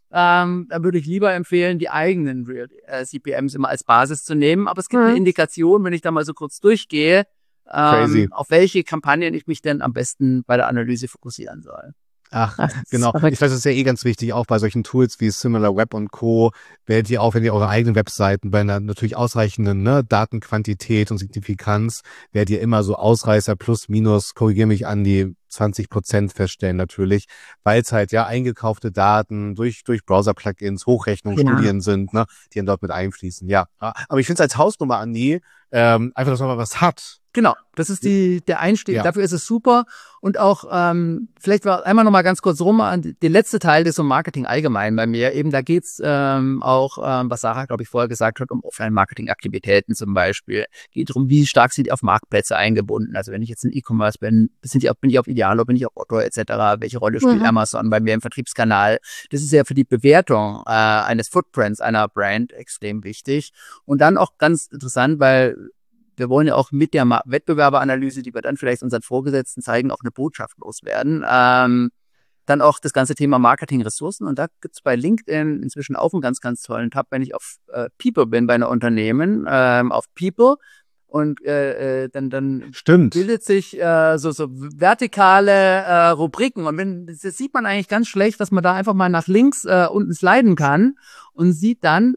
A: ähm, da würde ich lieber empfehlen, die eigenen Real, äh, C P Ms immer als Basis zu nehmen. Aber es gibt mhm. eine Indikation, wenn ich da mal so kurz durchgehe, ähm, auf welche Kampagnen ich mich denn am besten bei der Analyse fokussieren soll.
C: Ach, Ach genau. Ich weiß, das ist ja eh ganz wichtig, auch bei solchen Tools wie SimilarWeb und Co. Wählt ihr auch, wenn ihr eure eigenen Webseiten bei einer natürlich ausreichenden ne, Datenquantität und Signifikanz, werdet ihr immer so Ausreißer plus minus, korrigiere mich an die zwanzig Prozent feststellen natürlich, weil es halt ja eingekaufte Daten durch durch Browser-Plugins, Hochrechnungsstudien ja. sind, ne, die dann dort mit einfließen. Ja, aber ich finde es als Hausnummer, Andi, ähm, einfach, dass man mal was hat.
A: Genau, das ist die der Einstieg. Ja. Dafür ist es super. Und auch, ähm, vielleicht war einmal noch mal ganz kurz rum, der letzte Teil ist so Marketing allgemein bei mir. Eben da geht's ähm, auch, ähm, was Sarah, glaube ich, vorher gesagt hat, um Offline-Marketing-Aktivitäten zum Beispiel. Geht darum, wie stark sind die auf Marktplätze eingebunden. Also wenn ich jetzt in E-Commerce bin, sind die auch, bin ich auf Idealo, bin ich auf Otto et cetera. Welche Rolle spielt mhm. Amazon bei mir im Vertriebskanal? Das ist ja für die Bewertung äh, eines Footprints einer Brand extrem wichtig. Und dann auch ganz interessant, weil wir wollen ja auch mit der Wettbewerberanalyse, die wir dann vielleicht unseren Vorgesetzten zeigen, auch eine Botschaft loswerden. Ähm, dann auch das ganze Thema Marketingressourcen. Und da gibt's bei LinkedIn inzwischen auch einen ganz, ganz tollen Tab, wenn ich auf äh, People bin bei einer Unternehmen, ähm, auf People. Und äh, äh, dann, dann
C: Stimmt.
A: bildet sich äh, so, so vertikale äh, Rubriken. Und wenn, das sieht man eigentlich ganz schlecht, dass man da einfach mal nach links äh, unten sliden kann und sieht dann,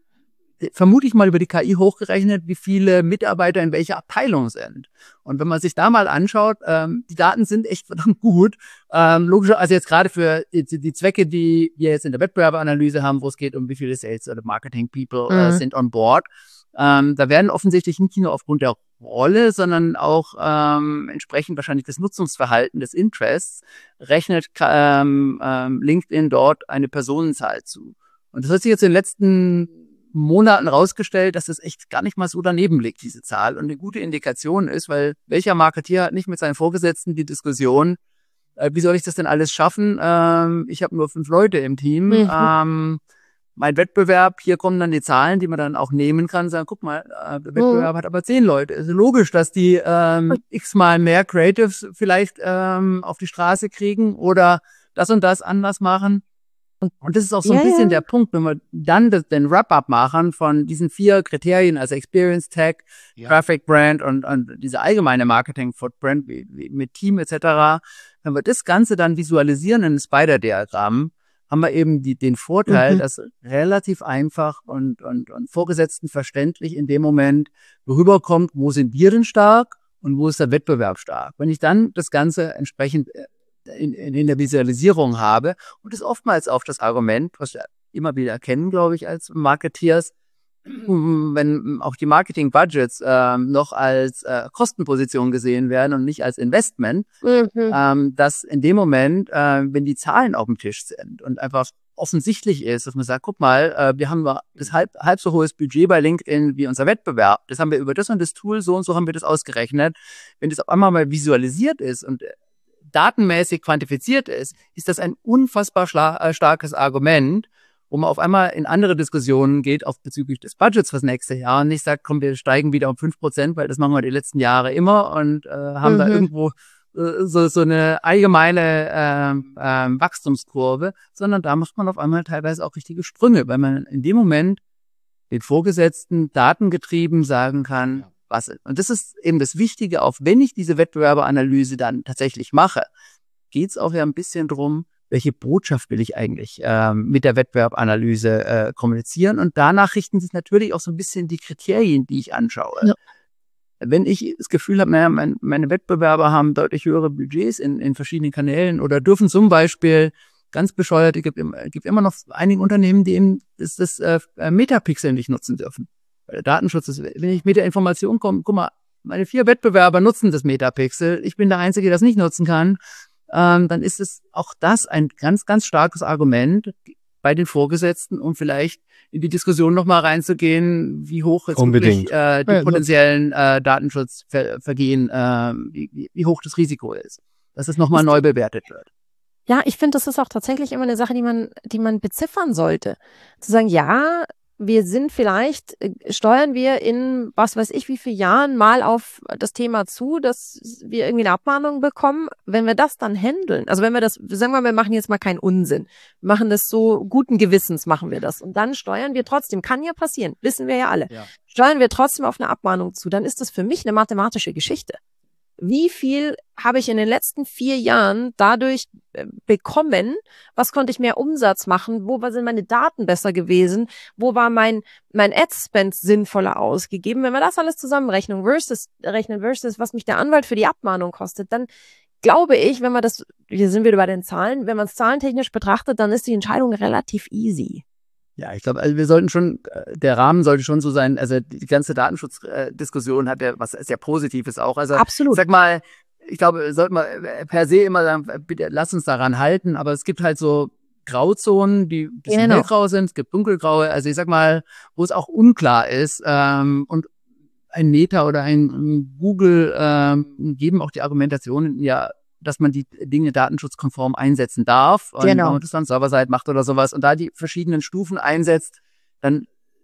A: vermute ich mal über die K I hochgerechnet, wie viele Mitarbeiter in welcher Abteilung sind. Und wenn man sich da mal anschaut, ähm, die Daten sind echt verdammt gut. Ähm, logisch, also jetzt gerade für die, die Zwecke, die wir jetzt in der Wettbewerbanalyse haben, wo es geht um wie viele Sales oder Marketing People äh, mhm. sind on board. Ähm, da werden offensichtlich nicht nur aufgrund der Rolle, sondern auch ähm, entsprechend wahrscheinlich des Nutzungsverhalten, des Interests, rechnet ähm, ähm, LinkedIn dort eine Personenzahl zu. Und das hat sich jetzt in den letzten Monaten rausgestellt, dass das echt gar nicht mal so daneben liegt, diese Zahl. Und eine gute Indikation ist, weil welcher Marketeer hat nicht mit seinen Vorgesetzten die Diskussion, äh, wie soll ich das denn alles schaffen? Ähm, ich habe nur fünf Leute im Team. Mhm. Ähm, mein Wettbewerb, hier kommen dann die Zahlen, die man dann auch nehmen kann, sagen, guck mal, äh, der Wettbewerb mhm. hat aber zehn Leute. Es ist logisch, dass die ähm, x-mal mehr Creatives vielleicht ähm, auf die Straße kriegen oder das und das anders machen. Und, und das ist auch so ein ja, bisschen ja. der Punkt, wenn wir dann das, den Wrap-up machen von diesen vier Kriterien, also Experience, Tech, ja. Traffic, Brand und, und diese allgemeine Marketing-Footprint wie, wie mit Team et cetera. Wenn wir das Ganze dann visualisieren in einem Spider-Diagramm, haben wir eben die, den Vorteil, mhm. dass relativ einfach und, und, und Vorgesetzten verständlich in dem Moment rüberkommt, wo sind wir denn stark und wo ist der Wettbewerb stark. Wenn ich dann das Ganze entsprechend In, in, in der Visualisierung habe. Und das ist oftmals auch das Argument, was wir immer wieder erkennen, glaube ich, als Marketeers, wenn auch die Marketing-Budgets äh, noch als äh, Kostenposition gesehen werden und nicht als Investment, mhm. ähm, dass in dem Moment, äh, wenn die Zahlen auf dem Tisch sind und einfach offensichtlich ist, dass man sagt, guck mal, äh, wir haben das halb, halb so hohes Budget bei LinkedIn wie unser Wettbewerb. Das haben wir über das und das Tool, so und so haben wir das ausgerechnet. Wenn das auf einmal mal visualisiert ist und datenmäßig quantifiziert ist, ist das ein unfassbar schla- starkes Argument, wo man auf einmal in andere Diskussionen geht, auch bezüglich des Budgets fürs nächste Jahr und nicht sagt, komm, wir steigen wieder um fünf Prozent, weil das machen wir die letzten Jahre immer und äh, haben mhm. da irgendwo äh, so, so eine allgemeine ähm, ähm, Wachstumskurve, sondern da macht man auf einmal teilweise auch richtige Sprünge, weil man in dem Moment den Vorgesetzten datengetrieben sagen kann, ja. was ist. Und das ist eben das Wichtige, auch wenn ich diese Wettbewerberanalyse dann tatsächlich mache, geht es auch ja ein bisschen drum, welche Botschaft will ich eigentlich ähm, mit der Wettbewerbanalyse äh, kommunizieren. Und danach richten sich natürlich auch so ein bisschen die Kriterien, die ich anschaue. Ja. Wenn ich das Gefühl habe, naja, mein, meine Wettbewerber haben deutlich höhere Budgets in, in verschiedenen Kanälen oder dürfen zum Beispiel ganz bescheuert, es gibt, gibt immer noch einige Unternehmen, die eben das, das äh, Metapixel nicht nutzen dürfen. Weil der Datenschutz ist, wenn ich mit der Information komme, guck mal, meine vier Wettbewerber nutzen das Metapixel, ich bin der Einzige, der das nicht nutzen kann, ähm, dann ist es auch das ein ganz, ganz starkes Argument bei den Vorgesetzten, um vielleicht in die Diskussion nochmal reinzugehen, wie hoch jetzt wirklich äh, die potenziellen äh, Datenschutzvergehen, äh, wie, wie hoch das Risiko ist, dass es nochmal neu bewertet wird.
B: Ja, ich finde, das ist auch tatsächlich immer eine Sache, die man, die man beziffern sollte. Zu sagen, ja, wir sind vielleicht, äh, steuern wir in was weiß ich wie vielen Jahren mal auf das Thema zu, dass wir irgendwie eine Abmahnung bekommen. Wenn wir das dann handeln, also wenn wir das, sagen wir mal, wir machen jetzt mal keinen Unsinn, wir machen das so guten Gewissens, machen wir das. Und dann steuern wir trotzdem, kann ja passieren, wissen wir ja alle,
A: Ja.
B: steuern wir trotzdem auf eine Abmahnung zu, dann ist das für mich eine mathematische Geschichte. Wie viel habe ich in den letzten vier Jahren dadurch äh, bekommen? Was konnte ich mehr Umsatz machen? Wo sind meine Daten besser gewesen? Wo war mein, mein Ad-Spend sinnvoller ausgegeben? Wenn wir das alles zusammenrechnen versus, rechnen versus, was mich der Anwalt für die Abmahnung kostet, dann glaube ich, wenn wir das, hier sind wir bei den Zahlen, wenn man es zahlentechnisch betrachtet, dann ist die Entscheidung relativ easy.
A: Ja, ich glaube, also wir sollten schon, äh, der Rahmen sollte schon so sein, also die ganze Datenschutzdiskussion hat ja was sehr Positives auch. Also
B: Absolut.
A: ich sag mal, ich glaube, sollten wir äh, per se immer sagen, äh, bitte lass uns daran halten, aber es gibt halt so Grauzonen, die ein bisschen
B: Genau.
A: hellgrau sind, es gibt dunkelgraue, also ich sag mal, wo es auch unklar ist, ähm, und ein Meta oder ein Google ähm, geben auch die Argumentation ja, dass man die Dinge datenschutzkonform einsetzen darf. Und
B: Genau.
A: wenn man das dann serverside macht oder sowas und da die verschiedenen Stufen einsetzt, dann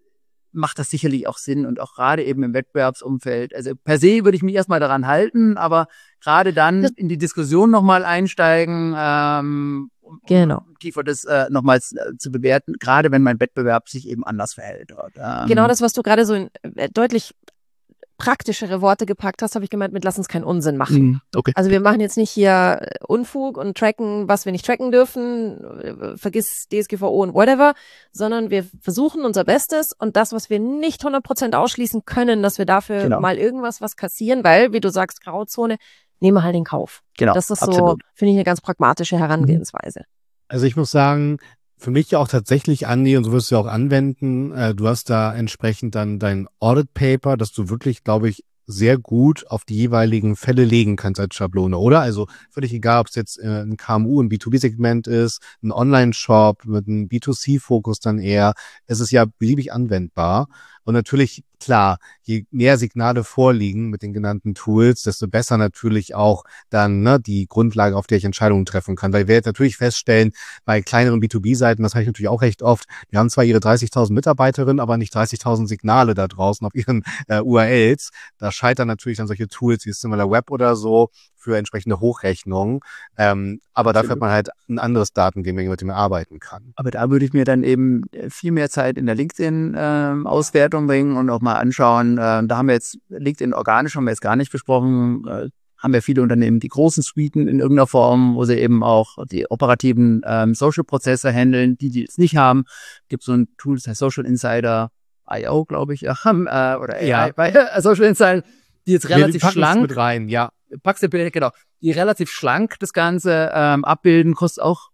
A: macht das sicherlich auch Sinn und auch gerade eben im Wettbewerbsumfeld. Also per se würde ich mich erstmal daran halten, aber gerade dann
B: Das-
A: in die Diskussion nochmal einsteigen, ähm, um,
B: Genau.
A: um tiefer das äh, nochmals äh, zu bewerten, gerade wenn mein Wettbewerb sich eben anders verhält. Dort. Ähm,
B: Genau das, was du gerade so in äh, deutlich praktischere Worte gepackt hast, habe ich gemeint mit lass uns keinen Unsinn machen.
A: Mhm, okay.
B: Also wir machen jetzt nicht hier äh, Unfug und tracken, was wir nicht tracken dürfen, äh, vergiss D S G V O und whatever, sondern wir versuchen unser Bestes und das, was wir nicht hundert Prozent ausschließen können, dass wir dafür
A: Genau.
B: mal irgendwas was kassieren, weil, wie du sagst, Grauzone, nehmen wir halt in Kauf.
A: Genau,
B: Das ist so,
A: absolut.
B: finde ich, eine ganz pragmatische Herangehensweise.
C: Also ich muss sagen, für mich auch tatsächlich, Andi, und so wirst du auch anwenden, äh, du hast da entsprechend dann dein Audit Paper, dass du wirklich, glaube ich, sehr gut auf die jeweiligen Fälle legen kannst als Schablone, oder? Also völlig egal, ob es jetzt äh, ein K M U, ein B zwei B-Segment ist, ein Online-Shop mit einem B zwei C-Fokus dann eher. Es ist ja beliebig anwendbar. Und natürlich, klar, je mehr Signale vorliegen mit den genannten Tools, desto besser natürlich auch dann ne, die Grundlage, auf der ich Entscheidungen treffen kann. Weil wir jetzt natürlich feststellen, bei kleineren B zwei B-Seiten, das habe ich natürlich auch recht oft, wir haben zwar ihre dreißigtausend Mitarbeiterinnen, aber nicht dreißigtausend Signale da draußen auf ihren äh, U R Ls. Da scheitern natürlich dann solche Tools wie SimilarWeb oder so für entsprechende Hochrechnungen. Ähm, aber dafür hat man halt ein anderes Datengame, mit dem man arbeiten kann.
A: Aber da würde ich mir dann eben viel mehr Zeit in der LinkedIn-Auswertung bringen und auch mal anschauen. Äh, da haben wir jetzt LinkedIn organisch, haben wir jetzt gar nicht besprochen. Äh, haben wir viele Unternehmen, die großen Suiten in irgendeiner Form, wo sie eben auch die operativen ähm, Social-Prozesse handeln. Die, die es nicht haben, gibt so ein Tool, das heißt Social Insider Punkt I O, glaube ich, äh, oder
C: Ja.
A: A I, bei äh, Social Insider, die jetzt
C: Wir
A: relativ
C: packen es
A: schlank
C: mit rein, ja.
A: packst du Bild, genau, die relativ schlank das Ganze ähm, abbilden, kostet auch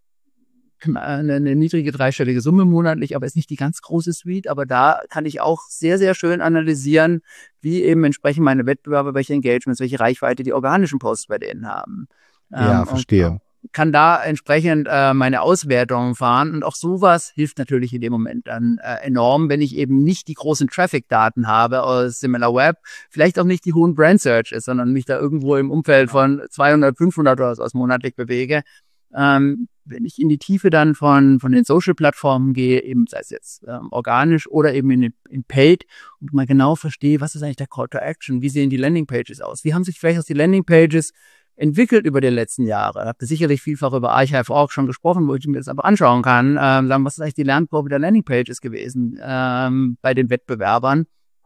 A: eine, eine niedrige dreistellige Summe monatlich, aber ist nicht die ganz große Suite, aber da kann ich auch sehr, sehr schön analysieren, wie eben entsprechend meine Wettbewerber, welche Engagements, welche Reichweite die organischen Posts bei denen haben.
C: Ja,
A: Ähm,
C: verstehe.
A: und kann da entsprechend äh, meine Auswertungen fahren und auch sowas hilft natürlich in dem Moment dann äh, enorm, wenn ich eben nicht die großen Traffic-Daten habe aus SimilarWeb, vielleicht auch nicht die hohen Brand-Searches, sondern mich da irgendwo im Umfeld von zweihundert, fünfhundert oder so monatlich bewege. Ähm, wenn ich in die Tiefe dann von von den Social-Plattformen gehe, eben sei es jetzt ähm, organisch oder eben in, in Paid und mal genau verstehe, was ist eigentlich der Call to Action, wie sehen die Landingpages aus, wie haben sich vielleicht auch die Landingpages entwickelt über die letzten Jahre. Habt ihr sicherlich vielfach über Archive auch schon gesprochen, wo ich mir das aber anschauen kann, ähm, sagen, was ist eigentlich die Lernkurve der Landingpages gewesen ähm, bei den Wettbewerbern.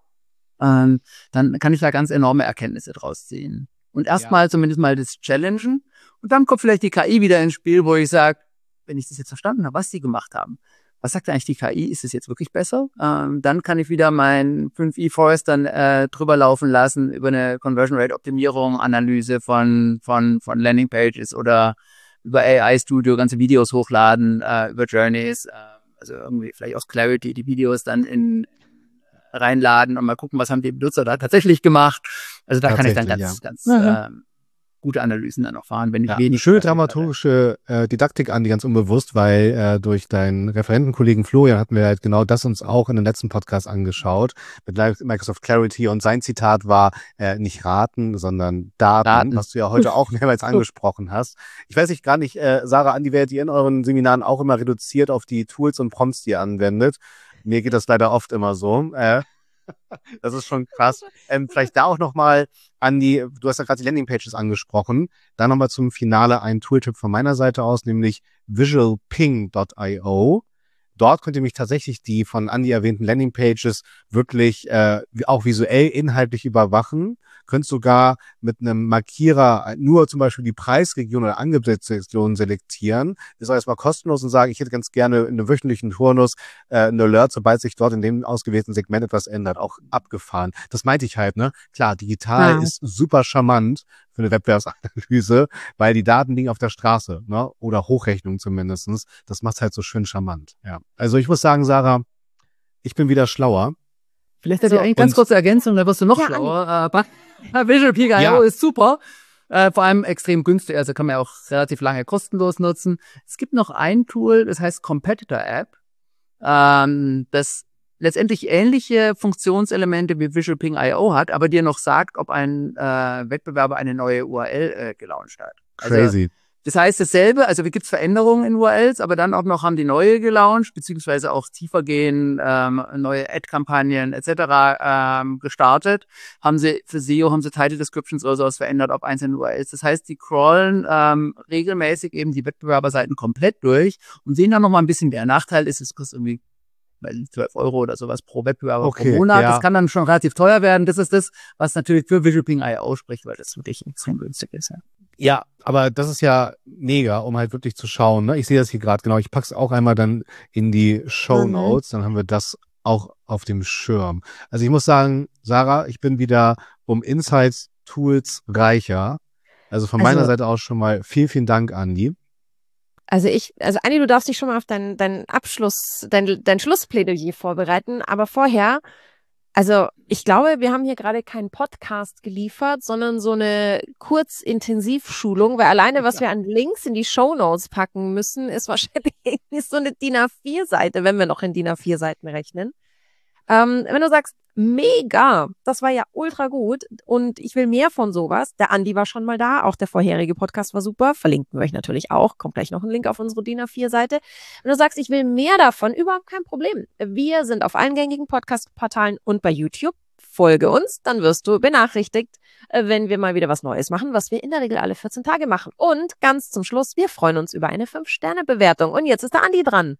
A: Ähm, dann kann ich da ganz enorme Erkenntnisse draus ziehen. Und erstmal ja. zumindest mal das Challengen. Und dann kommt vielleicht die K I wieder ins Spiel, wo ich sage, wenn ich das jetzt verstanden habe, was die gemacht haben, was sagt eigentlich die K I? Ist es jetzt wirklich besser? Ähm, dann kann ich wieder mein fünf i Forest dann äh, drüber laufen lassen über eine Conversion Rate Optimierung, Analyse von von von Landingpages oder über A I Studio ganze Videos hochladen, äh, über Journeys, äh, also irgendwie vielleicht aus Clarity die Videos dann in reinladen und mal gucken, was haben die Benutzer da tatsächlich gemacht. Also da kann ich dann ganz
C: ja.
A: ganz
B: Mhm.
A: ähm, gute Analysen dann auch fahren, wenn ich
C: Ja,
A: wenig
C: eine schöne
A: Traffic hatte.
C: dramaturgische äh, Didaktik, Andi, ganz unbewusst, weil äh, durch deinen Referentenkollegen Florian hatten wir halt genau das uns auch in den letzten Podcast angeschaut mit Microsoft Clarity und sein Zitat war äh, nicht raten, sondern Daten,
A: Daten.
C: was du ja heute auch mehrmals angesprochen hast. Ich weiß nicht gar nicht, äh, Sarah, Andi, werdet ihr in euren Seminaren auch immer reduziert auf die Tools und Prompts, die ihr anwendet? Mir geht das leider oft immer so. Äh, das ist schon krass. Ähm, vielleicht da auch nochmal an die, du hast ja gerade die Landingpages angesprochen, da nochmal zum Finale ein Tooltip von meiner Seite aus, nämlich visual ping punkt io. Dort könnt ihr mich tatsächlich die von Andi erwähnten Landingpages wirklich äh, auch visuell inhaltlich überwachen. Könnt sogar mit einem Markierer nur zum Beispiel die Preisregion oder Angebotsregion selektieren. Ist auch erstmal kostenlos und sagen, ich hätte ganz gerne in einem wöchentlichen Turnus äh, einen Alert, sobald sich dort in dem ausgewählten Segment etwas ändert. Auch abgefahren. Das meinte ich halt, ne? Klar, digital
B: Ja.
C: ist super charmant für eine Wettbewerbsanalyse, weil die Daten liegen auf der Straße, ne? Oder Hochrechnung zumindestens. Das macht halt so schön charmant, ja. Also ich muss sagen, Sarah, ich bin wieder schlauer.
A: Vielleicht hätte
B: So,
A: ich eine ganz
C: und-
A: kurze Ergänzung, da wirst du noch
B: Ja,
A: schlauer. Äh, Visual Peak punkt io
C: Ja.
A: ist super. Äh, vor allem extrem günstig, also kann man ja auch relativ lange kostenlos nutzen. Es gibt noch ein Tool, das heißt Competitor App, ähm, das letztendlich ähnliche Funktionselemente wie Visual Ping punkt io hat, aber dir noch sagt, ob ein äh, Wettbewerber eine neue U R L äh, gelauncht hat. Also,
C: Crazy.
A: das heißt dasselbe, also gibt es Veränderungen in U R Ls, aber dann auch noch haben die neue gelauncht, beziehungsweise auch tiefer gehen, ähm, neue Ad-Kampagnen et cetera ähm, gestartet. Haben sie für S E O, haben sie Title Descriptions oder sowas verändert auf einzelnen U R Ls. Das heißt, die crawlen ähm, regelmäßig eben die Wettbewerberseiten komplett durch und sehen dann nochmal ein bisschen, der Nachteil ist, es kostet irgendwie zwölf Euro oder sowas pro Wettbewerber
C: Okay,
A: pro Monat.
C: ja.
A: Das kann dann schon relativ teuer werden. Das ist das, was natürlich für Visual Ping punkt io spricht, weil das wirklich extrem günstig ist. Ja.
C: Ja, aber das ist ja mega, um halt wirklich zu schauen. Ne? Ich sehe das hier gerade genau. Ich pack's auch einmal dann in die Shownotes, dann haben wir das auch auf dem Schirm. Also ich muss sagen, Sarah, ich bin wieder um Insights, Tools reicher. Also von
B: Also-
C: meiner Seite aus schon mal vielen, vielen Dank, Andi.
B: Also ich, also Andi, du darfst dich schon mal auf dein, dein Abschluss, dein, dein Schlussplädoyer vorbereiten, aber vorher, also ich glaube, wir haben hier gerade keinen Podcast geliefert, sondern so eine Kurzintensivschulung, weil alleine, was wir an Links in die Shownotes packen müssen, ist wahrscheinlich irgendwie so eine D I N A vier Seite, wenn wir noch in D I N A vier Seiten rechnen. Ähm, wenn du sagst, mega, das war ja ultra gut und ich will mehr von sowas. Der Andi war schon mal da, auch der vorherige Podcast war super, verlinken wir euch natürlich auch, kommt gleich noch ein Link auf unsere D I N A vier Seite. Wenn du sagst, ich will mehr davon, überhaupt kein Problem. Wir sind auf allen gängigen Podcast-Portalen und bei YouTube. Folge uns, dann wirst du benachrichtigt, wenn wir mal wieder was Neues machen, was wir in der Regel alle vierzehn Tage machen. Und ganz zum Schluss, wir freuen uns über eine fünf Sterne Bewertung. Und jetzt ist der Andi dran.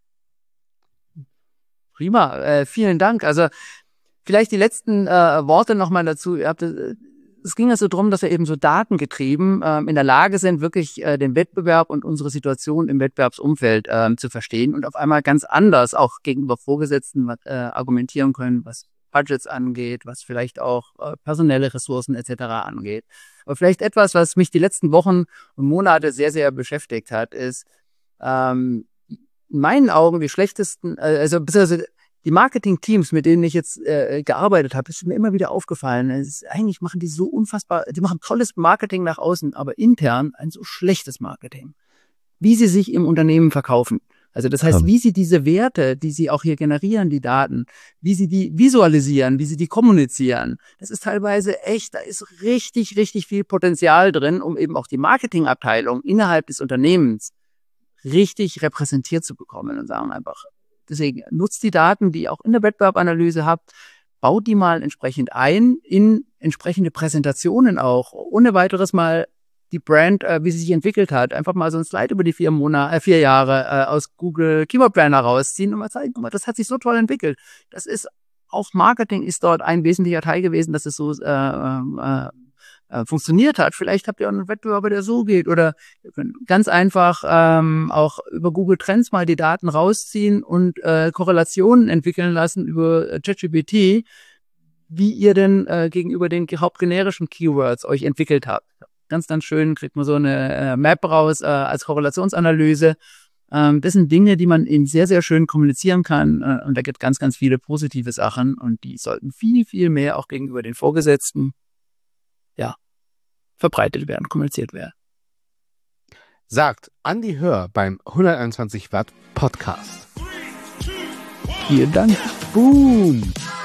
A: Prima, äh, vielen Dank. Also vielleicht die letzten äh, Worte nochmal dazu. Ihr habt, äh, es ging ja so drum, dass wir eben so datengetrieben ähm, in der Lage sind, wirklich äh, den Wettbewerb und unsere Situation im Wettbewerbsumfeld ähm, zu verstehen und auf einmal ganz anders auch gegenüber Vorgesetzten äh, argumentieren können, was Budgets angeht, was vielleicht auch äh, personelle Ressourcen et cetera angeht. Aber vielleicht etwas, was mich die letzten Wochen und Monate sehr, sehr beschäftigt hat, ist ähm, in meinen Augen die schlechtesten, äh, also beziehungsweise die Marketing-Teams, mit denen ich jetzt äh, gearbeitet habe, ist mir immer wieder aufgefallen. Es ist, eigentlich machen die so unfassbar, die machen tolles Marketing nach außen, aber intern ein so schlechtes Marketing. Wie sie sich im Unternehmen verkaufen. Also das heißt,
C: Ja.
A: wie sie diese Werte, die sie auch hier generieren, die Daten, wie sie die visualisieren, wie sie die kommunizieren, das ist teilweise echt, da ist richtig, richtig viel Potenzial drin, um eben auch die Marketingabteilung innerhalb des Unternehmens richtig repräsentiert zu bekommen und sagen einfach, deswegen nutzt die Daten, die ihr auch in der Wettbewerbanalyse habt, baut die mal entsprechend ein in entsprechende Präsentationen auch, ohne weiteres mal die Brand, äh, wie sie sich entwickelt hat, einfach mal so ein Slide über die vier Monate, äh, vier Jahre äh, aus Google Keyword Planner rausziehen und mal zeigen, guck mal, das hat sich so toll entwickelt. Das ist, auch Marketing ist dort ein wesentlicher Teil gewesen, dass es so äh, äh, äh, funktioniert hat. Vielleicht habt ihr auch einen Wettbewerber, der so geht, oder ihr könnt ganz einfach ähm, auch über Google Trends mal die Daten rausziehen und äh, Korrelationen entwickeln lassen über äh, ChatGPT, wie ihr denn äh, gegenüber den hauptgenerischen Keywords euch entwickelt habt. Ganz, ganz schön kriegt man so eine äh, Map raus äh, als Korrelationsanalyse. Ähm, das sind Dinge, die man eben sehr, sehr schön kommunizieren kann. Äh, und da gibt ganz, ganz viele positive Sachen. Und die sollten viel, viel mehr auch gegenüber den Vorgesetzten ja, verbreitet werden, kommuniziert werden.
C: Sagt Andi Hör beim hunderteinundzwanzig Watt Podcast.
A: Vielen Dank.
C: Boom.